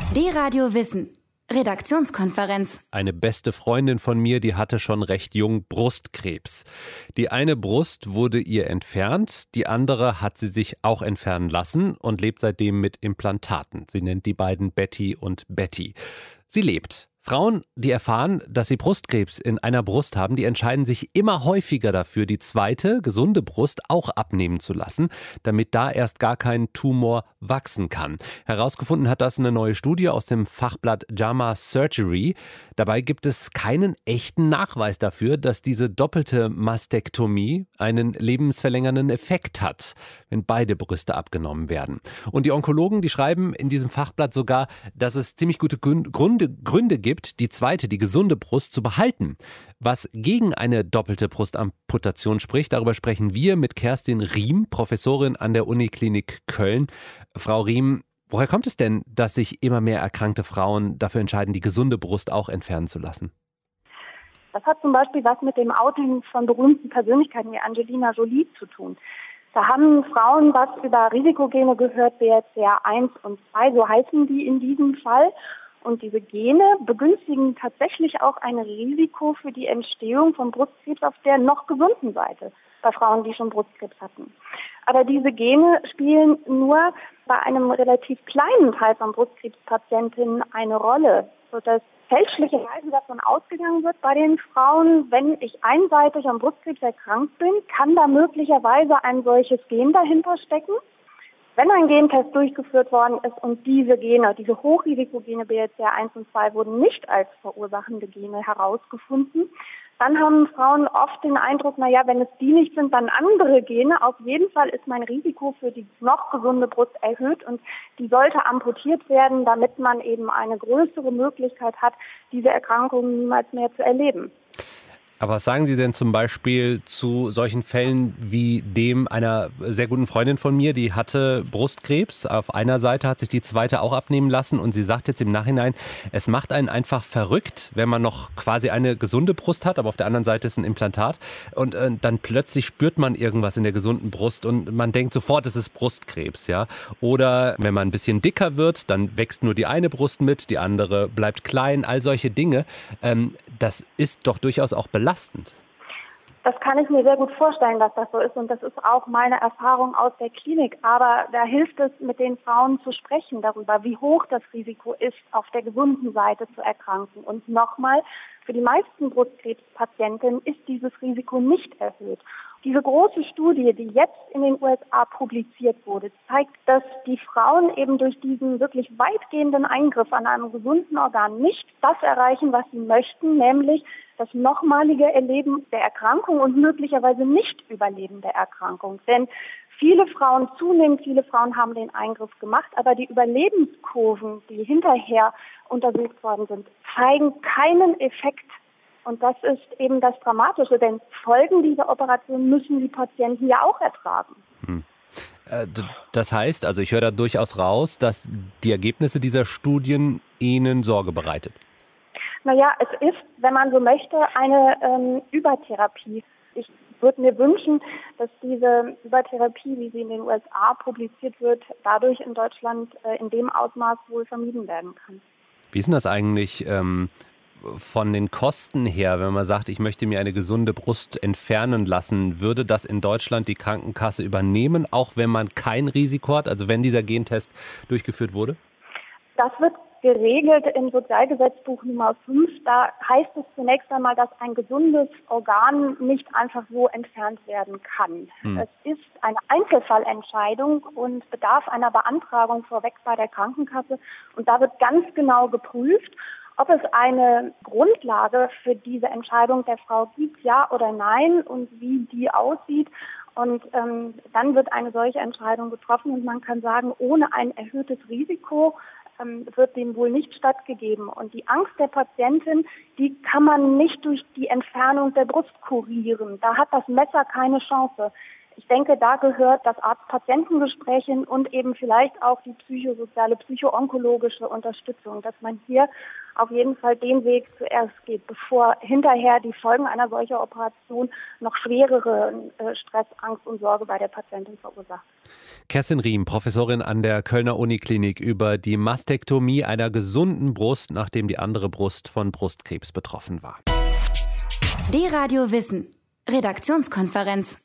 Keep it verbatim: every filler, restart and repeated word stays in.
D-Radio Wissen. Redaktionskonferenz. Eine beste Freundin von mir, die hatte schon recht jung Brustkrebs. Die eine Brust wurde ihr entfernt, die andere hat sie sich auch entfernen lassen und lebt seitdem mit Implantaten. Sie nennt die beiden Betty und Betty. Sie lebt. Frauen, die erfahren, dass sie Brustkrebs in einer Brust haben, die entscheiden sich immer häufiger dafür, die zweite, gesunde Brust auch abnehmen zu lassen, damit da erst gar kein Tumor wachsen kann. Herausgefunden hat das eine neue Studie aus dem Fachblatt J A M A Surgery. Dabei gibt es keinen echten Nachweis dafür, dass diese doppelte Mastektomie einen lebensverlängernden Effekt hat, wenn beide Brüste abgenommen werden. Und die Onkologen, die schreiben in diesem Fachblatt sogar, dass es ziemlich gute Gründe, Gründe gibt, die zweite, die gesunde Brust zu behalten. Was gegen eine doppelte Brustamputation spricht, darüber sprechen wir mit Kerstin Riem, Professorin an der Uniklinik Köln. Frau Riem, woher kommt es denn, dass sich immer mehr erkrankte Frauen dafür entscheiden, die gesunde Brust auch entfernen zu lassen? Das hat zum Beispiel was mit dem Outing von berühmten Persönlichkeiten wie Angelina Jolie zu tun. Da haben Frauen was über Risikogene gehört, B R C A eins und zwei, so heißen die in diesem Fall. Und diese Gene begünstigen tatsächlich auch ein Risiko für die Entstehung von Brustkrebs auf der noch gesunden Seite bei Frauen, die schon Brustkrebs hatten. Aber diese Gene spielen nur bei einem relativ kleinen Teil von Brustkrebspatientinnen eine Rolle, sodass fälschlicherweise davon ausgegangen wird bei den Frauen, wenn ich einseitig am Brustkrebs erkrankt bin, kann da möglicherweise ein solches Gen dahinter stecken. Wenn ein Gentest durchgeführt worden ist und diese Gene, diese Hochrisikogene B R C A eins und zwei wurden nicht als verursachende Gene herausgefunden, dann haben Frauen oft den Eindruck, naja, wenn es die nicht sind, dann andere Gene. Auf jeden Fall ist mein Risiko für die noch gesunde Brust erhöht und die sollte amputiert werden, damit man eben eine größere Möglichkeit hat, diese Erkrankung niemals mehr zu erleben. Aber was sagen Sie denn zum Beispiel zu solchen Fällen wie dem einer sehr guten Freundin von mir, die hatte Brustkrebs. Auf einer Seite hat sich die zweite auch abnehmen lassen und sie sagt jetzt im Nachhinein, es macht einen einfach verrückt, wenn man noch quasi eine gesunde Brust hat, aber auf der anderen Seite ist ein Implantat und äh, dann plötzlich spürt man irgendwas in der gesunden Brust und man denkt sofort, es ist Brustkrebs, ja. Oder wenn man ein bisschen dicker wird, dann wächst nur die eine Brust mit, die andere bleibt klein, all solche Dinge. Ähm, das ist doch durchaus auch belastend. Belastend. Das kann ich mir sehr gut vorstellen, dass das so ist und das ist auch meine Erfahrung aus der Klinik. Aber da hilft es, mit den Frauen zu sprechen darüber, wie hoch das Risiko ist, auf der gesunden Seite zu erkranken. Und nochmal, für die meisten Brustkrebspatientinnen ist dieses Risiko nicht erhöht. Diese große Studie, die jetzt in den U S A publiziert wurde, zeigt, dass die Frauen eben durch diesen wirklich weitgehenden Eingriff an einem gesunden Organ nicht das erreichen, was sie möchten, nämlich das nochmalige Erleben der Erkrankung und möglicherweise Nicht-Überleben der Erkrankung. Denn viele Frauen, zunehmend viele Frauen haben den Eingriff gemacht, aber die Überlebenskurven, die hinterher untersucht worden sind, zeigen keinen Effekt. Und das ist eben das Dramatische, denn Folgen dieser Operation müssen die Patienten ja auch ertragen. Hm. Das heißt, also ich höre da durchaus raus, dass die Ergebnisse dieser Studien Ihnen Sorge bereitet. Naja, es ist, wenn man so möchte, eine ähm, Übertherapie. Ich würde mir wünschen, dass diese Übertherapie, wie sie in den U S A publiziert wird, dadurch in Deutschland äh, in dem Ausmaß wohl vermieden werden kann. Wie ist denn das eigentlich ähm, von den Kosten her, wenn man sagt, ich möchte mir eine gesunde Brust entfernen lassen? Würde das in Deutschland die Krankenkasse übernehmen, auch wenn man kein Risiko hat, also wenn dieser Gentest durchgeführt wurde? Das wird geregelt im Sozialgesetzbuch Nummer fünf. Da heißt es zunächst einmal, dass ein gesundes Organ nicht einfach so entfernt werden kann. Hm. Es ist eine Einzelfallentscheidung und bedarf einer Beantragung vorweg bei der Krankenkasse. Und da wird ganz genau geprüft, ob es eine Grundlage für diese Entscheidung der Frau gibt, ja oder nein, und wie die aussieht. Und ähm, dann wird eine solche Entscheidung getroffen und man kann sagen, ohne ein erhöhtes Risiko ähm, wird dem wohl nicht stattgegeben. Und die Angst der Patientin, die kann man nicht durch die Entfernung der Brust kurieren. Da hat das Messer keine Chance. Ich Ich denke, da gehört das Arzt-Patienten-Gespräch hin und eben vielleicht auch die psychosoziale, psychoonkologische Unterstützung, dass man hier auf jeden Fall den Weg zuerst geht, bevor hinterher die Folgen einer solchen Operation noch schwerere äh, Stress, Angst und Sorge bei der Patientin verursacht. Kerstin Riem, Professorin an der Kölner Uniklinik, über die Mastektomie einer gesunden Brust, nachdem die andere Brust von Brustkrebs betroffen war. D-Radio Wissen. Redaktionskonferenz.